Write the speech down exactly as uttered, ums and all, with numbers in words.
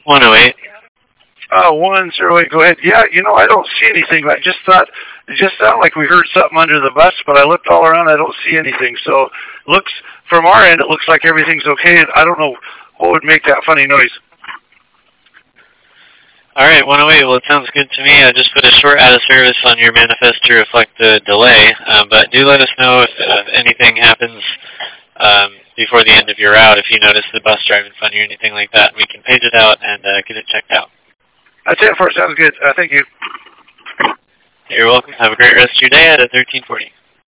one oh eight. Uh, one zero eight, go ahead. Yeah, you know, I don't see anything. I just thought, it just sounded like we heard something under the bus, but I looked all around, I don't see anything. So, looks, from our end, it looks like everything's okay, and I don't know what would make that funny noise. All right, one oh eight, well, it sounds good to me. I just put a short out of service on your manifest to reflect the delay, um, but do let us know if uh, anything happens um, before the end of your route, if you notice the bus driving funny or anything like that. We can page it out and uh, get it checked out. That's it for it. Sounds good. Uh, thank you. You're welcome. Have a great rest of your day at thirteen forty.